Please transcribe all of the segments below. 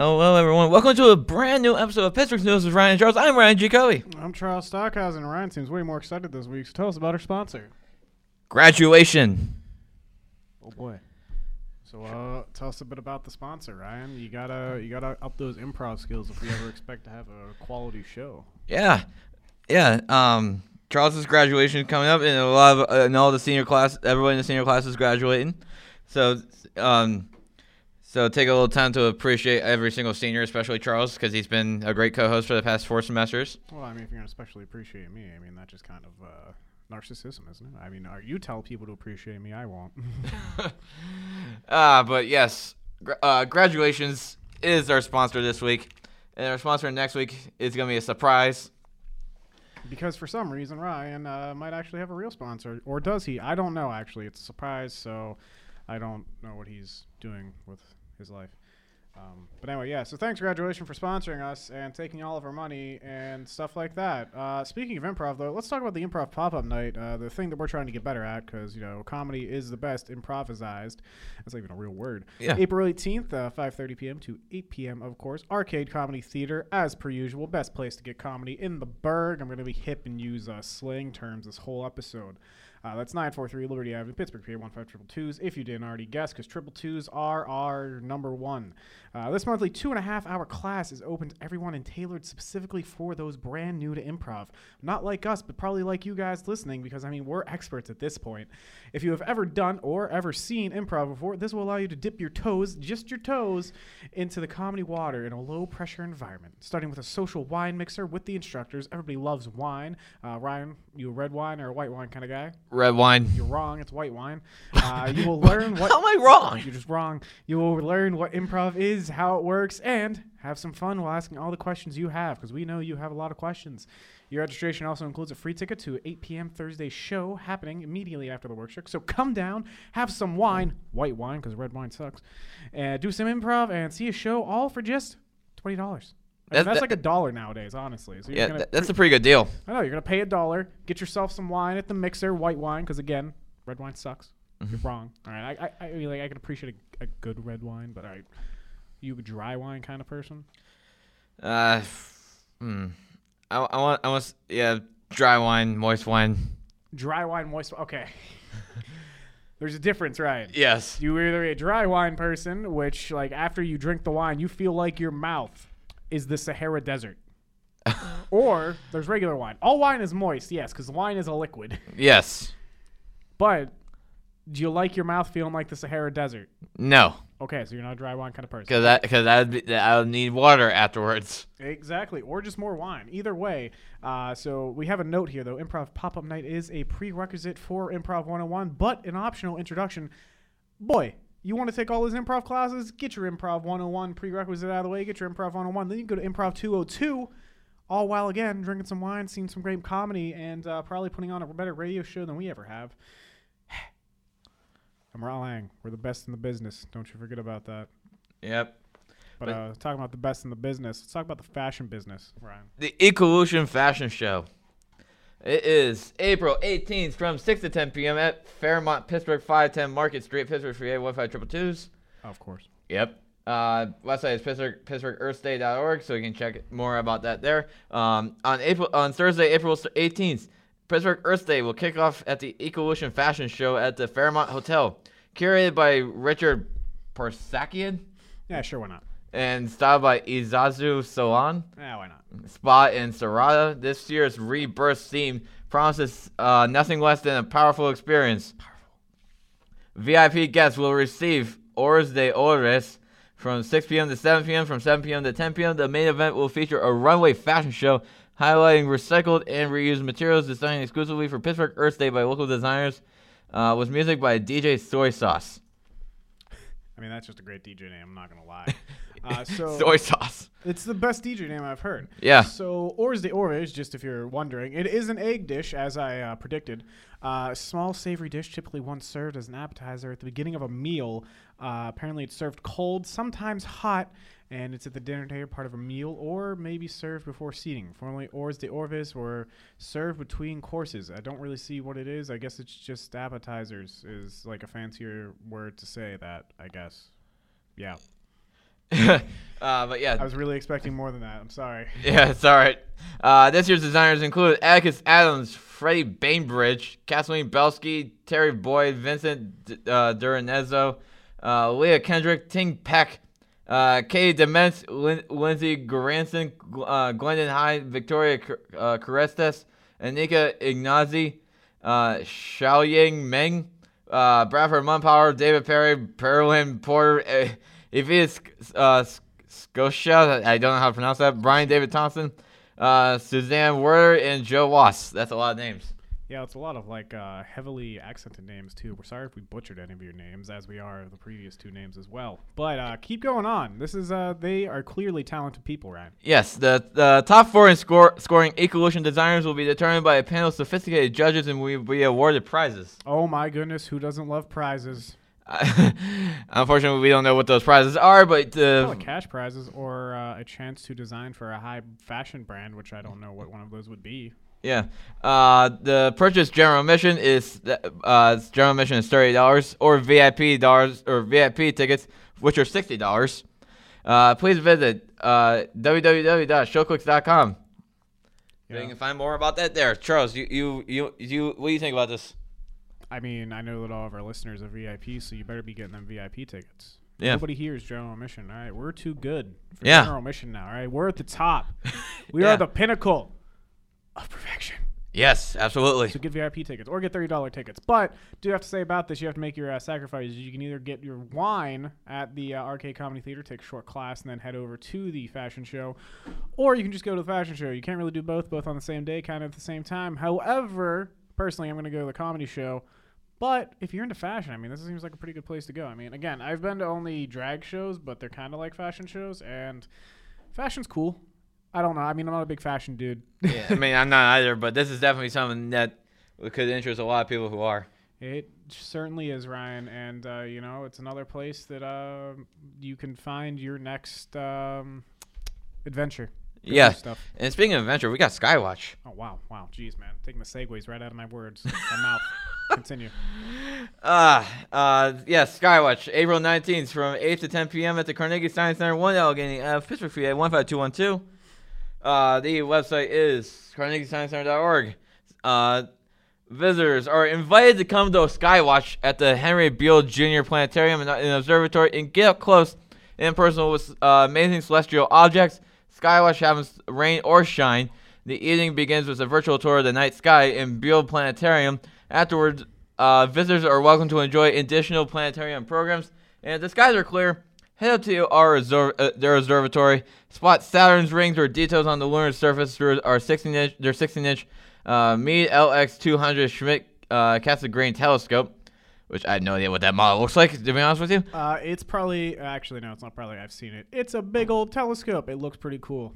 Hello, everyone. Welcome to a brand new episode of Pittsburgh News with Ryan and Charles. I'm Ryan Jacoby. I'm Charles Stockhausen. Ryan seems way more excited this week, so tell us about our sponsor. Graduation. Oh boy. So tell us a bit about the sponsor, Ryan. You gotta up those improv skills if we ever expect to have a quality show. Yeah. Charles's graduation coming up, and a lot of and all the senior class, everybody in the senior class is graduating. So take a little time to appreciate every single senior, especially Charles, because he's been a great co-host for the past 4 semesters. Well, I mean, if you're gonna especially appreciate me, I mean, that's just kind of narcissism, isn't it? I mean, you tell people to appreciate me, I won't. But yes, graduations is our sponsor this week, and our sponsor next week is gonna be a surprise. Because for some reason, Ryan might actually have a real sponsor, or does he? I don't know. Actually, it's a surprise, so I don't know what he's doing with his life. But anyway, yeah, so thanks Graduation for sponsoring us and taking all of our money and stuff like that. Speaking of improv, though, let's talk about the improv pop-up night, the thing that we're trying to get better at because, comedy is the best improvised. That's not even a real word. Yeah. April 18th, 5:30 p.m. to 8 p.m., of course. Arcade Comedy Theater, as per usual. Best place to get comedy in the burg. I'm going to be hip and use slang terms this whole episode. That's 943 Liberty Avenue, Pittsburgh, PA 15222s, if you didn't already guess, because 222s are our number one. This monthly 2.5-hour class is open to everyone and tailored specifically for those brand new to improv. Not like us, but probably like you guys listening, because, we're experts at this point. If you have ever done or ever seen improv before, this will allow you to dip your toes, just your toes, into the comedy water in a low-pressure environment. Starting with a social wine mixer with the instructors. Everybody loves wine. Ryan, you a red wine or a white wine kind of guy? Red wine. You're wrong. It's white wine. You will learn what... How am I wrong? You're just wrong. You will learn what improv is, how it works, and have some fun while asking all the questions you have, because we know you have a lot of questions. Your registration also includes a free ticket to an 8 p.m. Thursday show happening immediately after the workshop. So come down, have some wine, white wine, because red wine sucks, and do some improv and see a show all for just $20. That's like $1 nowadays, honestly. So yeah, that's a pretty good deal. I know. You're going to pay $1, get yourself some wine at the mixer, white wine, because, again, red wine sucks. You're wrong. All right. I can appreciate a good red wine, but all right. You a dry wine kind of person? I want dry wine, moist wine. Dry wine, moist wine. Okay. There's a difference, right? Yes. You're either a dry wine person, which, like, after you drink the wine, you feel like your mouth is the Sahara Desert. Or there's regular wine. All wine is moist, yes, because wine is a liquid. Yes. But do you like your mouth feeling like the Sahara Desert? No. Okay, so you're not a dry wine kind of person. Because I would need water afterwards. Exactly, or just more wine. Either way. So we have a note here, though. Improv Pop-Up Night is a prerequisite for Improv 101, but an optional introduction. Boy, you want to take all those improv classes? Get your Improv 101 prerequisite out of the way. Get your Improv 101. Then you can go to Improv 202, all while, again, drinking some wine, seeing some great comedy, and probably putting on a better radio show than we ever have. I'm Lang. We're the best in the business. Don't you forget about that. Yep. But talking about the best in the business, let's talk about the fashion business, Ryan. The Evolution Fashion Show. It is April 18th from 6 to 10 p.m. at Fairmont, Pittsburgh, 510 Market Street, Pittsburgh, 15222s. Of course. Yep. Website is PittsburghEarthDay.org, so you can check more about that there. On Thursday, April 18th, Pittsburgh Earth Day will kick off at the Evolution Fashion Show at the Fairmont Hotel, curated by Richard Parsakian. Yeah, sure, why not? And styled by Izazu Salon. Yeah, why not? Spa in Sarada. This year's Rebirth theme promises nothing less than a powerful experience. VIP guests will receive Horas de Ores from 6 p.m. to 7 p.m. From 7 p.m. to 10 p.m. The main event will feature a runway fashion show highlighting recycled and reused materials designed exclusively for Pittsburgh Earth Day by local designers, with music by DJ Soy Sauce. I mean, that's just a great DJ name. I'm not going to lie. Soy Sauce. It's the best DJ name I've heard. Yeah. So, Horas de Ores, just if you're wondering, it is an egg dish, as I predicted. A small, savory dish, typically once served as an appetizer at the beginning of a meal. Apparently, it's served cold, sometimes hot, and it's at the dinner table, part of a meal, or maybe served before seating. Formerly, Horas de Orvis were served between courses. I don't really see what it is. I guess it's just appetizers is like a fancier word to say that, I guess. Yeah. But yeah. I was really expecting more than that. I'm sorry. Yeah, it's all right. This year's designers included Atticus Adams, Freddie Bainbridge, Kathleen Belsky, Terry Boyd, Vincent Duranezzo, Leah Kendrick, Ting Peck, Katie Dements, Lindsay Goranson, Glendon Hyde, Victoria Carestes, Anika Ignazi, Xiaoying Meng, Bradford Munpower, David Perry, Perlin Porter, Evita Scotia, I don't know how to pronounce that, Brian David Thompson, Suzanne Werder, and Joe Wass. That's a lot of names. Yeah, it's a lot of heavily accented names too. We're sorry if we butchered any of your names, as we are the previous two names as well. But keep going on. This is they are clearly talented people, Ryan. Yes, the top 4 in scoring Ecolution designers will be determined by a panel of sophisticated judges and will be awarded prizes. Oh my goodness, who doesn't love prizes? Unfortunately, we don't know what those prizes are, but Probably cash prizes or a chance to design for a high fashion brand, which I don't know what one of those would be. yeah, the purchase general admission is $30 or VIP tickets, which are $60. Please visit www.showclicks.com. Yeah. You can find more about that there. Charles, you what do you think about this? I mean, I know that all of our listeners are VIP, so you better be getting them VIP tickets. Yeah. Nobody here is general admission. All right, we're too good for Yeah. general admission now. All right, we're at the top. We Yeah. are the pinnacle of perfection. Yes, absolutely. So get VIP tickets or get $30 tickets. But do have to say about this, you have to make your sacrifices. You can either get your wine at the Arcade Comedy Theater, take a short class, and then head over to the fashion show, or you can just go to the fashion show. You can't really do both on the same day, kind of at the same time. However, personally, I'm going to go to the comedy show. But if you're into fashion, I mean, this seems like a pretty good place to go. I mean, again, I've been to only drag shows, but they're kind of like fashion shows, and fashion's cool. I don't know. I mean, I'm not a big fashion dude. Yeah, I mean, I'm not either, but this is definitely something that could interest a lot of people who are. It certainly is, Ryan, and it's another place that you can find your next adventure. Good Yeah. stuff. And speaking of adventure, we got Skywatch. Oh wow, jeez, man, taking the segues right out of my words, my mouth. Continue. Skywatch, April 19th from 8 to 10 p.m. at the Carnegie Science Center, 1 Allegheny Ave, Pittsburgh, PA, 15212. The website is carnegiesciencecenter.org. Visitors are invited to come to Skywatch at the Henry Beale Jr. Planetarium and Observatory and get up close and personal with amazing celestial objects. Skywatch happens rain or shine. The evening begins with a virtual tour of the night sky in Beale Planetarium. Afterwards, visitors are welcome to enjoy additional planetarium programs. And if the skies are clear, head up to their observatory. Spot Saturn's rings or details on the lunar surface through our 16-inch Meade LX200 Schmidt Cassegrain telescope, which I have no idea what that model looks like, to be honest with you. It's probably actually no, it's not probably. I've seen it. It's a big old telescope. It looks pretty cool.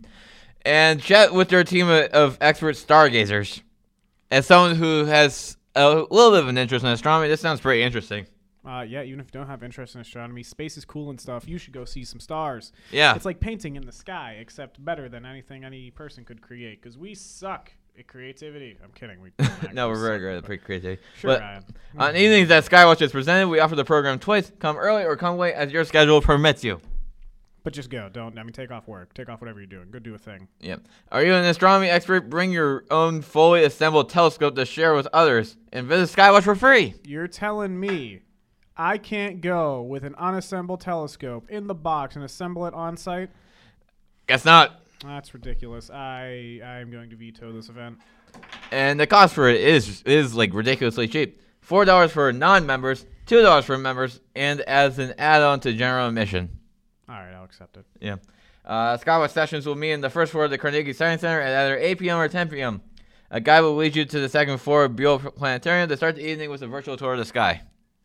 And chat with their team of expert stargazers. As someone who has a little bit of an interest in astronomy, this sounds pretty interesting. Yeah, even if you don't have interest in astronomy, space is cool and stuff. You should go see some stars. Yeah. It's like painting in the sky, except better than anything any person could create, because we suck at creativity. I'm kidding. We No, we're very good at creativity. Sure, but Ryan. on evenings that Skywatch is presented, we offer the program twice. Come early or come late as your schedule permits you. But just go. Take off work. Take off whatever you're doing. Go do a thing. Yep. Are you an astronomy expert? Bring your own fully assembled telescope to share with others and visit Skywatch for free. You're telling me I can't go with an unassembled telescope in the box and assemble it on site? Guess not. That's ridiculous. I am going to veto this event. And the cost for it is like ridiculously cheap. $4 for non-members, $2 for members, and as an add-on to general admission. All right, I'll accept it. Yeah. Skywatch sessions will meet in the first floor of the Carnegie Science Center at either 8 p.m. or 10 p.m. A guide will lead you to the second floor of Beale Planetarium to start the evening with a virtual tour of the sky.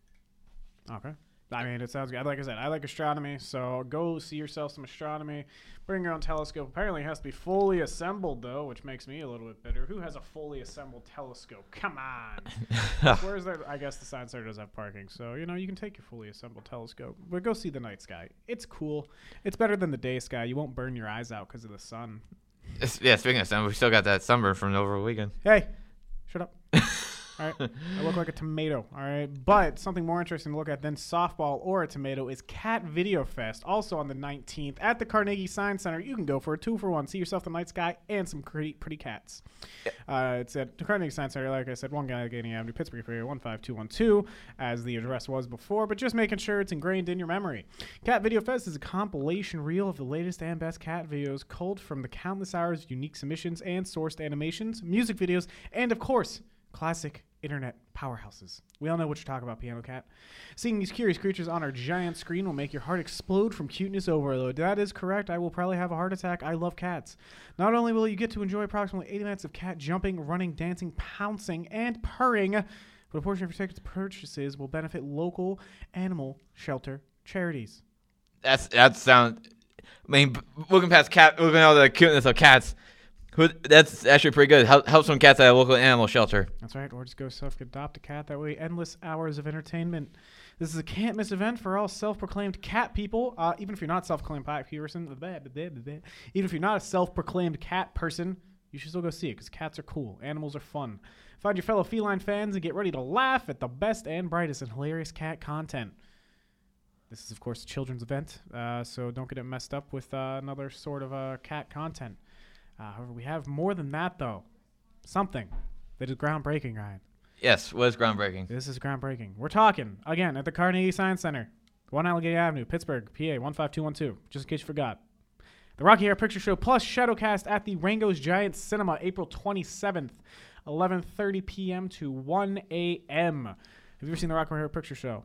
Okay. I mean, it sounds good. Like I said, I like astronomy, so go see yourself some astronomy. Bring your own telescope. Apparently, it has to be fully assembled, though, which makes me a little bit bitter. Who has a fully assembled telescope? Come on. Where's there? I guess the Science Center does have parking, so, you can take your fully assembled telescope. But go see the night sky. It's cool. It's better than the day sky. You won't burn your eyes out because of the sun. Yeah, speaking of sun, we still got that sunburn from over the weekend. Hey, shut up. All right, I look like a tomato. All right, but something more interesting to look at than softball or a tomato is Cat Video Fest. Also on the 19th at the Carnegie Science Center. You can go for a 2-for-1. See yourself the night sky and some pretty cats. It's at the Carnegie Science Center. Like I said, 1 Allegheny Avenue, Pittsburgh, 15212, as the address was before. But just making sure it's ingrained in your memory. Cat Video Fest is a compilation reel of the latest and best cat videos, culled from the countless hours of unique submissions and sourced animations, music videos, and of course, classic internet powerhouses. We all know what you're talking about, Piano Cat. Seeing these curious creatures on our giant screen will make your heart explode from cuteness overload. That is correct. I will probably have a heart attack. I love cats. Not only will you get to enjoy approximately 80 minutes of cat jumping, running, dancing, pouncing, and purring, but a portion of your tickets purchases will benefit local animal shelter charities. That sound. I mean, looking at all the cuteness of cats, that's actually pretty good. Help some cats at a local animal shelter. That's right. Or just go adopt a cat. That way, endless hours of entertainment. This is a can't miss event for all self-proclaimed cat people. Even if you're not a self-proclaimed cat person, even if you're not a self-proclaimed cat person, you should still go see it because cats are cool. Animals are fun. Find your fellow feline fans and get ready to laugh at the best and brightest and hilarious cat content. This is, of course, a children's event, so don't get it messed up with another sort of cat content. However, we have more than that, though. Something that is groundbreaking, Ryan. Yes, what is groundbreaking? This is groundbreaking. We're talking, again, at the Carnegie Science Center, 1 Allegheny Avenue, Pittsburgh, PA, 15212, just in case you forgot. The Rocky Horror Picture Show plus Shadowcast at the Rango's Giant Cinema, April 27th, 11:30 p.m. to 1 a.m. Have you ever seen the Rocky Horror Picture Show?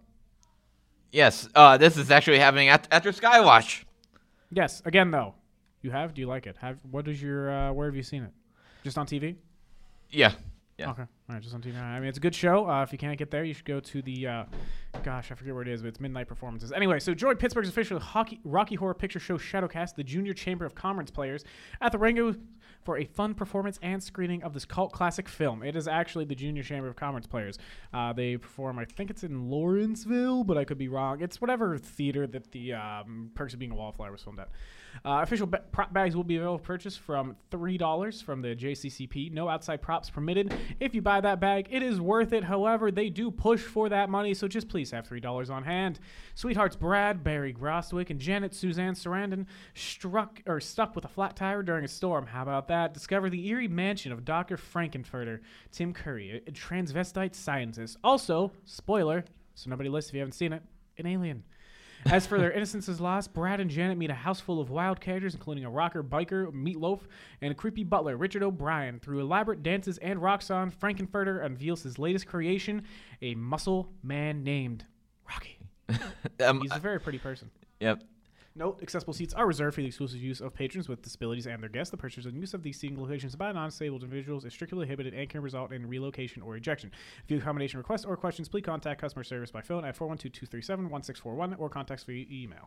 Yes, this is actually happening after Skywatch. Yes, again, though. You have? Do you like it? What is your? Where have you seen it? Just on TV? Yeah. Okay. All right, just on TV. I mean, it's a good show. If you can't get there, you should go to the. Gosh, I forget where it is, but it's Midnight Performances. Anyway, so join Pittsburgh's official Rocky Horror Picture Show Shadowcast, the Junior Chamber of Commerce players, at the Rango for a fun performance and screening of this cult classic film. It is actually the Junior Chamber of Commerce players. They perform, I think it's in Lawrenceville, but I could be wrong. It's whatever theater that the Perks of Being a Wallflower was filmed at. Official prop bags will be available for purchase from $3 from the JCCP. No outside props permitted. If you buy that bag, it is worth it. However, they do push for that money, so just please have $3 on hand. Sweethearts Brad, Barry Groswick, and Janet Suzanne Sarandon stuck with a flat tire during a storm. How about that? Discover the eerie mansion of Dr. Frankenfurter, Tim Curry, a transvestite scientist. Also, spoiler, so nobody listens if you haven't seen it, an alien. As for their innocence is lost, Brad and Janet meet a house full of wild characters, including a rocker, biker, Meatloaf, and a creepy butler, Richard O'Brien. Through elaborate dances and rock song, Frankenfurter unveils his latest creation, a muscle man named Rocky. He's a very pretty person. Yep. Note, accessible seats are reserved for the exclusive use of patrons with disabilities and their guests. The purchase and use of these seating locations by non-disabled individuals is strictly prohibited and can result in relocation or ejection. If you have accommodation requests or questions, please contact customer service by phone at 412-237-1641 or contact us via email.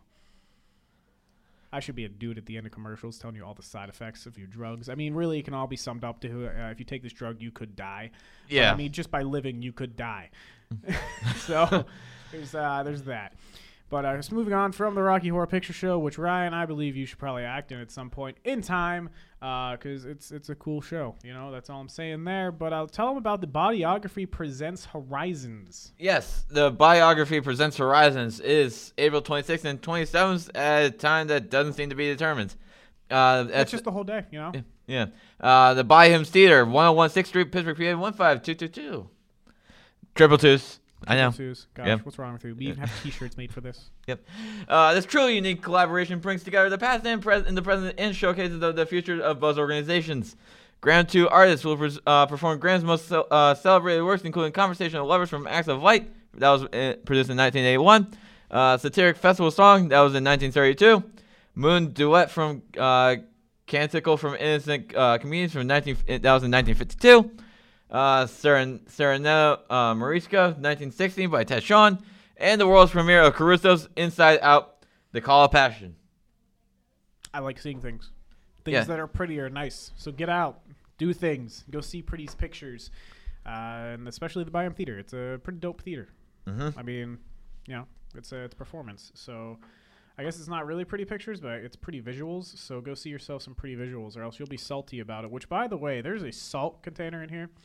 I should be a dude at the end of commercials telling you all the side effects of your drugs. I mean, really, it can all be summed up to if you take this drug, you could die. Yeah. But, I mean, just by living, you could die. So there's that. But just moving on from the Rocky Horror Picture Show, which, Ryan, I believe you should probably act in at some point in time because it's a cool show. You know, that's all I'm saying there. But I'll tell them about the Bodyography Presents Horizons. Yes, the Biography Presents Horizons is April 26th and 27th at a time that doesn't seem to be determined. That's just the whole day, you know? Yeah. The By Him's Theater, 101 6th Street, Pittsburgh, PA, 15222. Triple Twos. I know. Gosh, Yep. What's wrong with you? We even have T-shirts made for this. Yep. This truly unique collaboration brings together the past and the present and showcases the future of both organizations. Graham 2 artists will perform Graham's most celebrated works, including Conversational Lovers from Acts of Light, that was produced in 1981. Satiric Festival Song, that was in 1932. Moon Duet from Canticle from Innocent Comedians, that was in 1952. Serenello Morisco, 1916 by Ted Shawn, and the world's premiere of Caruso's Inside Out, The Call of Passion. I like seeing things that are pretty or nice. So get out, do things, go see pretty pictures, and especially the Byam Theater. It's a pretty dope theater. Mm-hmm. I mean, you know, it's performance. So I guess it's not really pretty pictures, but it's pretty visuals. So go see yourself some pretty visuals, or else you'll be salty about it. Which, by the way, there's a salt container in here.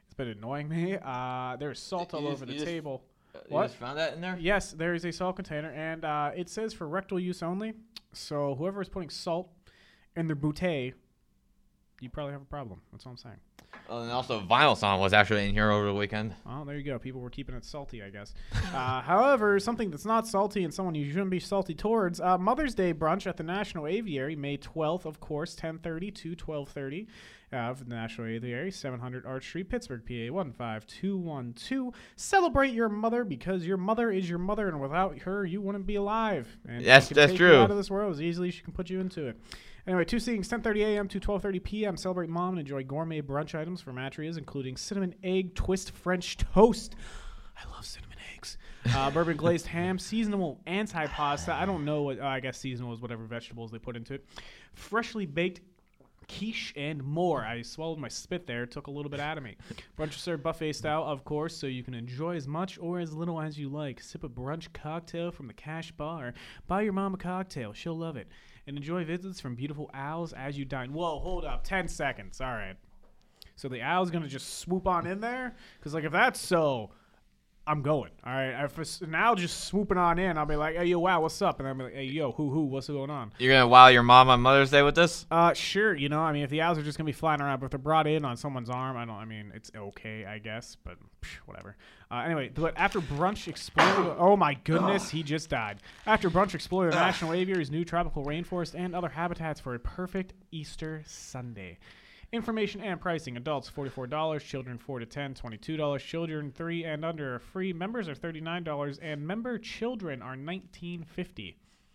It's been annoying me. There's salt all over the table. You just found that in there? Yes, there is a salt container, and it says for rectal use only. So whoever is putting salt in their bootay, you probably have a problem. That's all I'm saying. And also, Vinyl Song was actually in here over the weekend. Well, there you go. People were keeping it salty, I guess. However, something that's not salty and someone you shouldn't be salty towards, Mother's Day brunch at the National Aviary, May 12th, of course, 10:30 to 12:30 of the National Aviary, 700 Arch Street, Pittsburgh, PA 15212. Celebrate your mother because your mother is your mother, and without her, you wouldn't be alive. And that's take true. You out of this world as easily as she can put you into it. Anyway, 2 seatings, 10:30 a.m. to 12:30 p.m. Celebrate mom and enjoy gourmet brunch items from Atria's, including cinnamon egg twist French toast. I love cinnamon eggs. Bourbon glazed ham, seasonal anti-pasta. I don't know what. I guess seasonal is whatever vegetables they put into it. Freshly baked quiche and more. I swallowed my spit there. It took a little bit out of me. Brunch is served buffet style, of course, so you can enjoy as much or as little as you like. Sip a brunch cocktail from the cash bar. Buy your mom a cocktail. She'll love it. And enjoy visits from beautiful owls as you dine. Whoa, hold up. 10 seconds. All right. So the owl's going to just swoop on in there? Because, like, if that's so, I'm going. All right. If an owl just swooping on in, I'll be like, hey, yo, wow, what's up? And I'll be like, hey, yo, what's going on? You're going to wow your mom on Mother's Day with this? Sure. You know, I mean, if the owls are just going to be flying around, but if they're brought in on someone's arm, it's okay, I guess, but whatever. Anyway, but after brunch, explore. Oh, my goodness, he just died. After brunch, explore the National Aviary's new tropical rainforest and other habitats for a perfect Easter Sunday. Information and pricing. Adults, $44. Children, 4 to 10, $22. Children 3 and under are free. Members are $39, and member children are $19.50.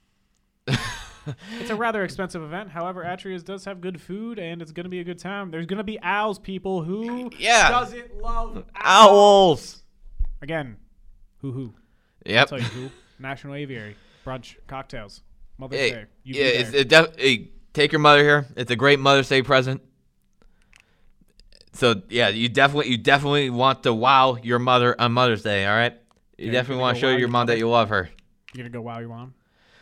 It's a rather expensive event. However, Atria's does have good food, and it's going to be a good time. There's going to be owls, people. Who doesn't love owls? Again, who? Yep. I'll tell you who. National Aviary. Brunch, cocktails. Mother's Day. Take your mother here. It's a great Mother's Day present. So, yeah, you definitely want to wow your mother on Mother's Day, all right? You definitely want to show your mom that you love her. You going to go wow your mom?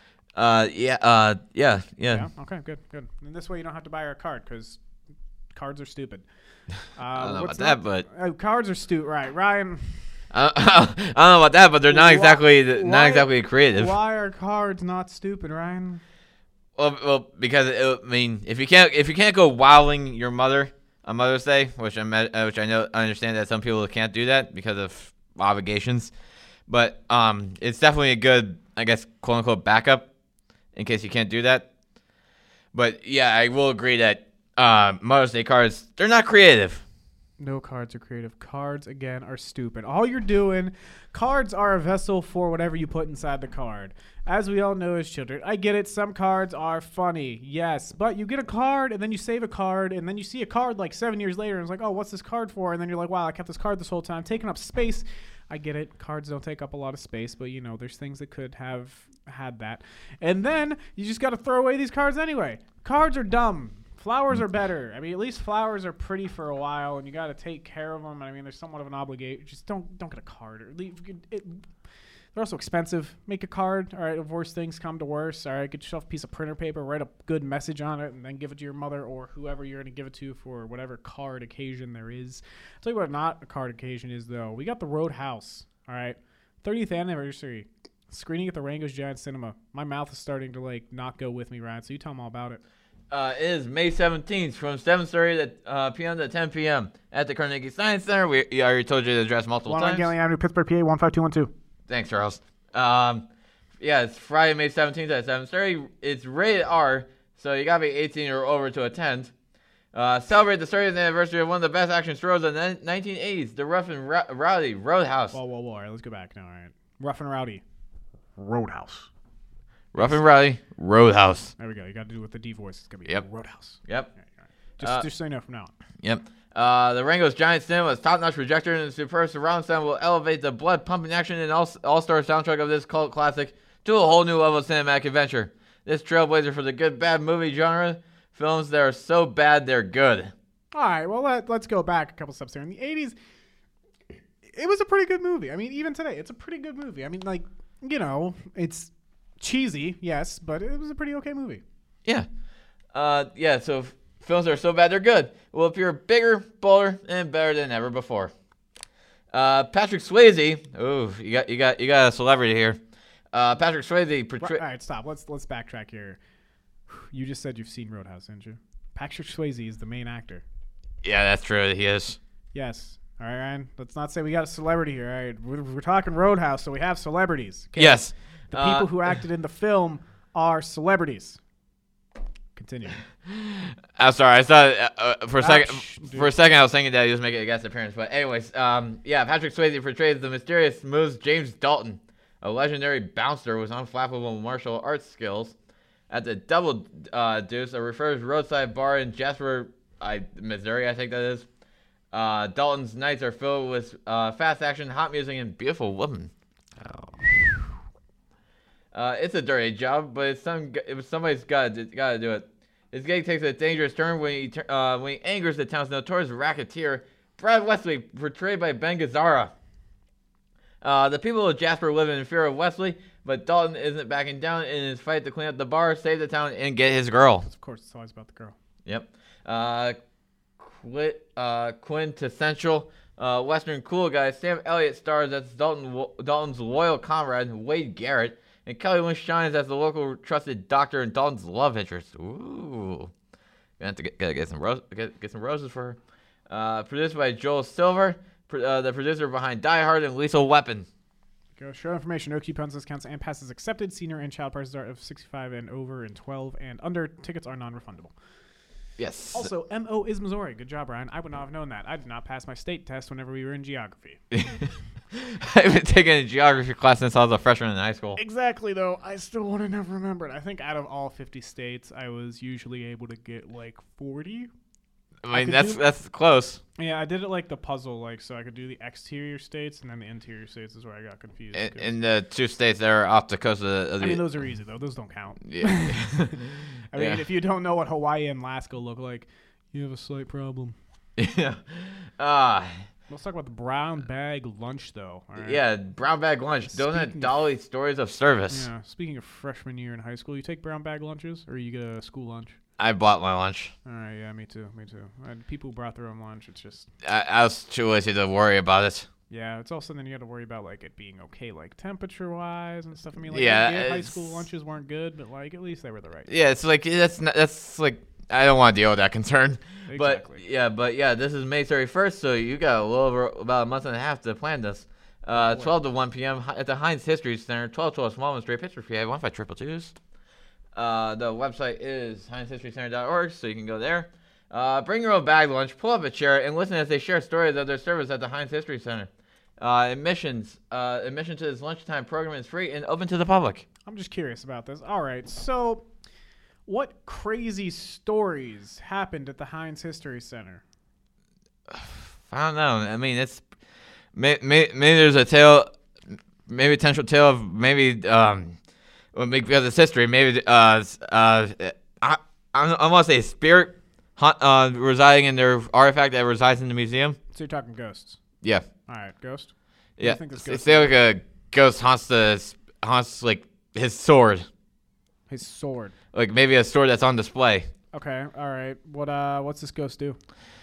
Yeah. Okay, good. And this way you don't have to buy her a card because cards are stupid. I don't know about that, but cards are stupid, right? Ryan. I don't know about that, but they're not exactly creative. Why are cards not stupid, Ryan? Well, because if you can't go wowing your mother on Mother's Day, which I understand that some people can't do that because of obligations, but it's definitely a good, I guess, quote unquote backup in case you can't do that. But yeah, I will agree that Mother's Day cards, they're not creative. No cards are creative. Cards, again, are stupid. All you're doing, cards are a vessel for whatever you put inside the card. As we all know as children, I get it, some cards are funny, yes. But you get a card, and then you save a card, and then you see a card like 7 years later, and it's like, oh, what's this card for? And then you're like, wow, I kept this card this whole time, taking up space. I get it. Cards don't take up a lot of space, but, you know, there's things that could have had that. And then you just got to throw away these cards anyway. Cards are dumb. Flowers are better. I mean, at least flowers are pretty for a while, and you got to take care of them. I mean, there's somewhat of an obligation. Just don't get a card. Or they're also expensive. Make a card. All right, if worse things come to worse, all right, get yourself a piece of printer paper, write a good message on it, and then give it to your mother or whoever you're going to give it to for whatever card occasion there is. I'll tell you what not a card occasion is, though. We got the Roadhouse, all right, 30th anniversary. Screening at the Rango's Giant Cinema. My mouth is starting to, not go with me, Ryan, so you tell them all about it. It is May 17th from 7:30 p.m. to 10 p.m. at the Carnegie Science Center. We already told you the address multiple times. 1 Gatling Avenue, Pittsburgh, PA 15212. Thanks, Charles. It's Friday, May 17th at 7:30. It's rated R, so you gotta be 18 or over to attend. Celebrate the 30th anniversary of one of the best action shows of the 1980s, the Rough and Rowdy Roadhouse. Whoa. All right, let's go back now. All right, Rough and Rowdy Roadhouse. Rough and Rowdy Roadhouse. There we go. You got to do it with the D voice. It's gonna be Roadhouse. Yep. All right. Just so you know from now on. Yep. The Rango's Giant Cinema's top-notch projector and superb surround sound will elevate the blood-pumping action and all-star soundtrack of this cult classic to a whole new level of cinematic adventure. This trailblazer for the good-bad movie genre, films that are so bad they're good. All right. Well, let's go back a couple steps here. In the 80s, it was a pretty good movie. I mean, even today, it's a pretty good movie. I mean, it's cheesy, yes, but it was a pretty okay movie. Yeah. So films are so bad they're good will appear bigger, bolder, and better than ever before. Patrick Swayze. Ooh, you got a celebrity here. Patrick Swayze portrayed. All right, stop. Let's backtrack here. You just said you've seen Roadhouse, didn't you? Patrick Swayze is the main actor. Yeah, that's true. He is. Yes. All right, Ryan. Let's not say we got a celebrity here. All right, we're talking Roadhouse, so we have celebrities. Okay? Yes. The people who acted in the film are celebrities. Continue. I'm sorry. I thought for a second I was thinking that he was making a guest appearance. But anyways, Patrick Swayze portrays the mysterious Moose James Dalton, a legendary bouncer with unflappable martial arts skills. At the Double Deuce, a refurbished roadside bar in Jasper, Missouri, I think that is. Dalton's nights are filled with fast action, hot music, and beautiful women. It's a dirty job, but somebody's got to do it. His gig takes a dangerous turn when he angers the town's notorious racketeer, Brad Wesley, portrayed by Ben Gazzara. The people of Jasper live in fear of Wesley, but Dalton isn't backing down in his fight to clean up the bar, save the town, and get his girl. Of course, it's always about the girl. Yep. Quintessential Western cool guy Sam Elliott stars as Dalton's loyal comrade Wade Garrett, and Kelly Lynch shines as the local trusted doctor and Dalton's love interest. Ooh, gonna have to get some roses for her. Produced by Joel Silver, the producer behind Die Hard and Lethal Weapon. Go show information. No coupons, discounts, and passes accepted. Senior and child prices are of 65 and over and 12 and under. Tickets are non-refundable. Yes. Also, MO is Missouri. Good job, Ryan. I would not have known that. I did not pass my state test whenever we were in geography. I've been taking a geography class since I was a freshman in high school. Exactly, though. I still would have never remembered. I think out of all 50 states, I was usually able to get like 40. I mean, that's close. Yeah, I did it like the puzzle, like so I could do the exterior states and then the interior states is where I got confused. In the two states that are off the coast of the... I mean, those are easy though; those don't count. Yeah. I mean, if you don't know what Hawaii and Alaska look like, you have a slight problem. Yeah. Let's talk about the brown bag lunch, though. All right? Yeah, brown bag lunch. Donut Dolly stories of service. Yeah. Speaking of freshman year in high school, you take brown bag lunches, or you get a school lunch? I bought my lunch. All right, yeah, me too. People who brought their own lunch, it's just... I was too lazy to worry about it. Yeah, it's also then you got to worry about, like, it being okay, like, temperature-wise and stuff. I mean, like, high school lunches weren't good, but, like, at least they were the right. Yeah, it's like, that's like, I don't want to deal with that concern. Exactly. But this is May 31st, so you got a little over about a month and a half to plan this. 12 to 1 p.m. at the Heinz History Center, 1212 Smallman Street, Pittsburgh, PA, 15222. The website is HeinzHistoryCenter.org, so you can go there. Bring your own bag lunch, pull up a chair, and listen as they share stories of their service at the Heinz History Center. Admission to this lunchtime program is free and open to the public. I'm just curious about this. All right, so what crazy stories happened at the Heinz History Center? I don't know. I mean, it's maybe there's a tale, maybe a potential tale of maybe because it's history. Maybe I want to say spirit residing in their artifact that resides in the museum. So you're talking ghosts? Yeah. All right, ghost. What do you think this ghost say like a ghost haunts like his sword. His sword. Like maybe a sword that's on display. Okay. All right. What's this ghost do?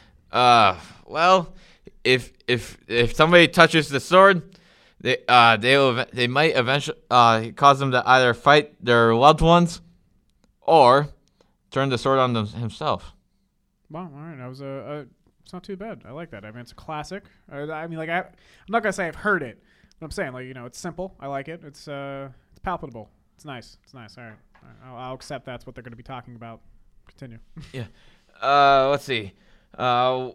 Well, if somebody touches the sword, they might eventually cause them to either fight their loved ones, or turn the sword on himself. Wow. All right. That was it's not too bad. I like that. I mean, it's a classic. I mean, like I'm not gonna say I've heard it, but I'm saying like it's simple. I like it. It's palpable. It's nice. All right. I'll accept that's what they're going to be talking about. Continue. Yeah. Let's see. Where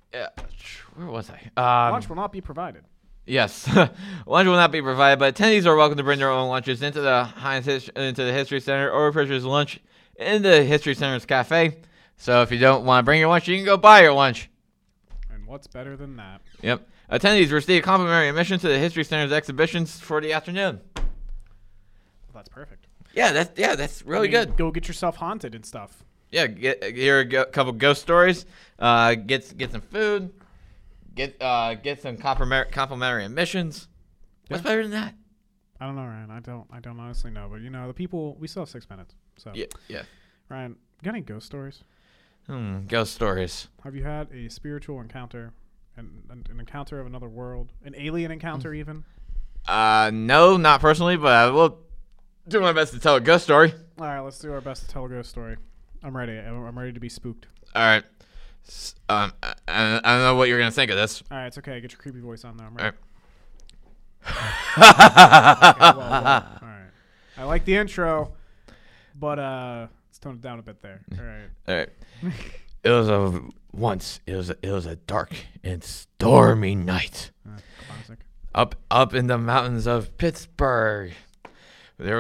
was I? Lunch will not be provided. Yes. Lunch will not be provided, but attendees are welcome to bring their own lunches into the History Center or purchase lunch in the History Center's cafe. So if you don't want to bring your lunch, you can go buy your lunch. And what's better than that? Yep. Attendees receive complimentary admission to the History Center's exhibitions for the afternoon. Well, that's perfect. Yeah, that's really good. Go get yourself haunted and stuff. Yeah, hear a couple ghost stories. Get some food. Get some complimentary admissions. What's better than that? I don't know, Ryan. I don't honestly know, but the people. We still have 6 minutes. So yeah. Ryan, got any ghost stories? Ghost stories. Have you had a spiritual encounter, an encounter of another world, an alien encounter even? No, not personally, but I will do my best to tell a ghost story. All right, let's do our best to tell a ghost story. I'm ready. I'm ready to be spooked. All right. I don't know what you're gonna think of this. All right, it's okay. Get your creepy voice on now. I'm All ready. right. Okay, well. All right. I like the intro, but let's tone it down a bit there. All right. All right. It was a dark and stormy night. Classic. Up in the mountains of Pittsburgh. There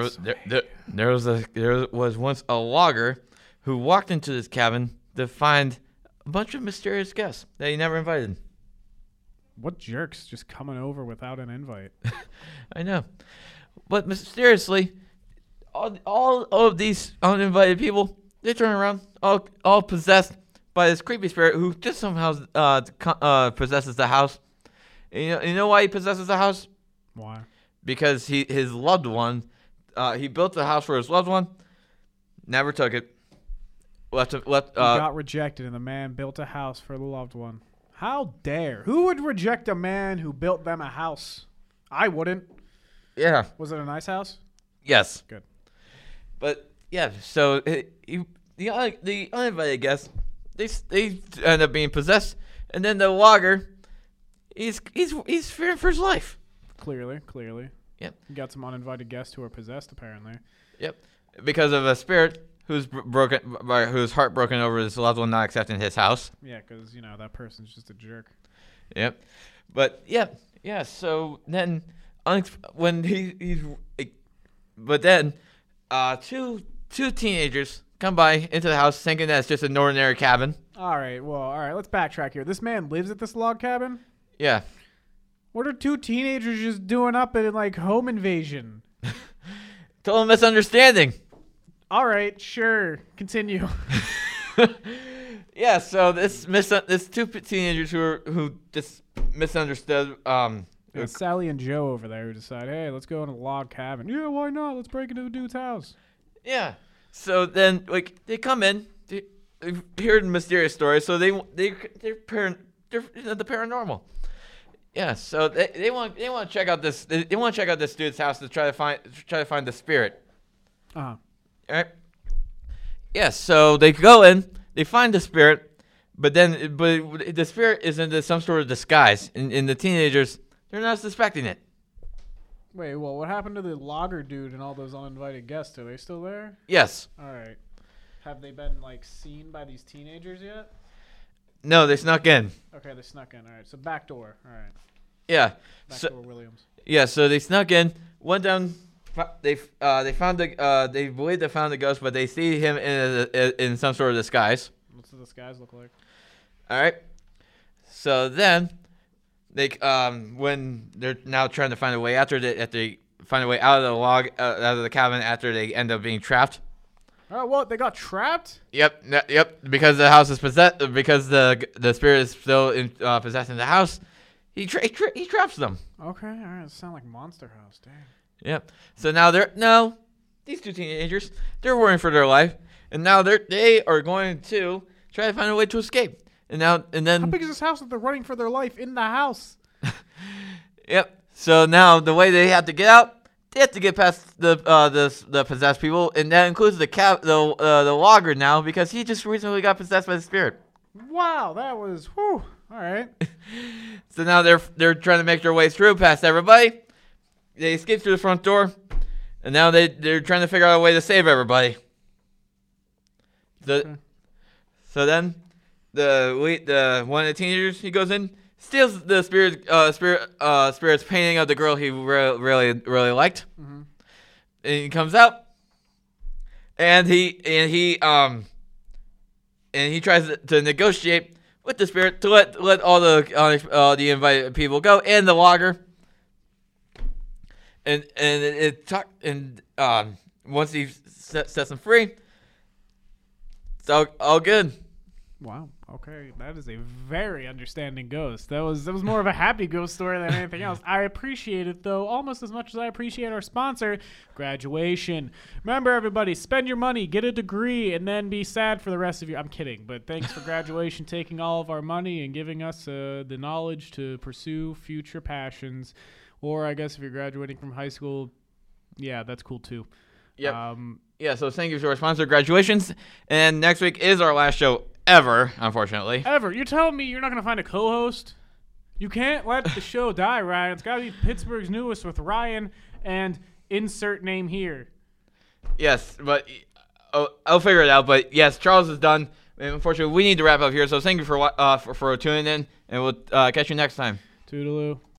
was once a logger who walked into this cabin to find a bunch of mysterious guests that he never invited. What jerks just coming over without an invite? I know. But mysteriously, all of these uninvited people, they turn around, all possessed by this creepy spirit who just somehow possesses the house. And you know why he possesses the house? Why? Because his loved one, he built the house for his loved one, never took it. He got rejected, and the man built a house for the loved one. How dare? Who would reject a man who built them a house? I wouldn't. Yeah. Was it a nice house? Yes. Good. But yeah, so the uninvited guests, they end up being possessed, and then the logger, he's fearing for his life. Clearly. Yep. You got some uninvited guests who are possessed, apparently. Yep. Because of a spirit who's heartbroken over his loved one not accepting his house. Yeah, because that person's just a jerk. Yep. But yeah. So then, two teenagers come by into the house thinking that it's just an ordinary cabin. All right. Let's backtrack here. This man lives at this log cabin. Yeah. What are two teenagers just doing up in home invasion? Total misunderstanding. All right, sure. Continue. Yeah, so this two teenagers who just misunderstood. Sally and Joe over there who decide, hey, let's go in a log cabin. Yeah, why not? Let's break into the dude's house. Yeah. So then, they come in, they hear mysterious stories, so they're the paranormal. Yeah. So they want to check out this. They want to check out this dude's house to try to find the spirit. Uh-huh. All right. Yeah, so they go in, they find the spirit, but the spirit is in some sort of disguise, and the teenagers, they're not suspecting it. Wait, well, what happened to the logger dude and all those uninvited guests? Are they still there? Yes. All right. Have they been seen by these teenagers yet? No, they snuck in. Okay, they snuck in. All right, so back door. All right. Yeah. Backdoor Williams. Yeah, so they snuck in, went down. They found they believe they found the ghost, but they see him in some sort of disguise. What's the disguise look like? All right. So then when they're now trying to find a way find a way out of the log out of the cabin after they end up being trapped. Oh, what? They got trapped? Yep. Because the house is possessed. Because the spirit is still possessing the house. He traps them. Okay, all right. It sounds like Monster House. Dang. Yep. So now these two teenagers, they're worrying for their life, and now they are going to try to find a way to escape. And then how big is this house that they're running for their life in the house? Yep. So now the way they have to get out, they have to get past the possessed people, and that includes the logger now because he just recently got possessed by the spirit. Wow, that was whew. All right. So now they're trying to make their way through past everybody. They escape through the front door, and now they're trying to figure out a way to save everybody. So then the one of the teenagers, he goes in, steals the spirit's painting of the girl he really liked, mm-hmm. and he comes out, and he tries to negotiate with the spirit to let all the invited people go and the logger. And once he sets them free, it's all good. Wow. Okay, that is a very understanding ghost. That was more of a happy ghost story than anything else. I appreciate it, though, almost as much as I appreciate our sponsor, Graduation. Remember, everybody, spend your money, get a degree, and then be sad for the rest of your... I'm kidding, but thanks for Graduation taking all of our money and giving us the knowledge to pursue future passions. Or I guess if you're graduating from high school, yeah, that's cool, too. Yep. Yeah, so thank you to our sponsor, Graduations. And next week is our last show ever, unfortunately. Ever? You're telling me you're not going to find a co-host? You can't let the show die, Ryan. It's got to be Pittsburgh's newest with Ryan and insert name here. Yes, but I'll figure it out. But yes, Charles is done. And unfortunately, we need to wrap up here. So thank you for tuning in, and we'll catch you next time. Toodaloo.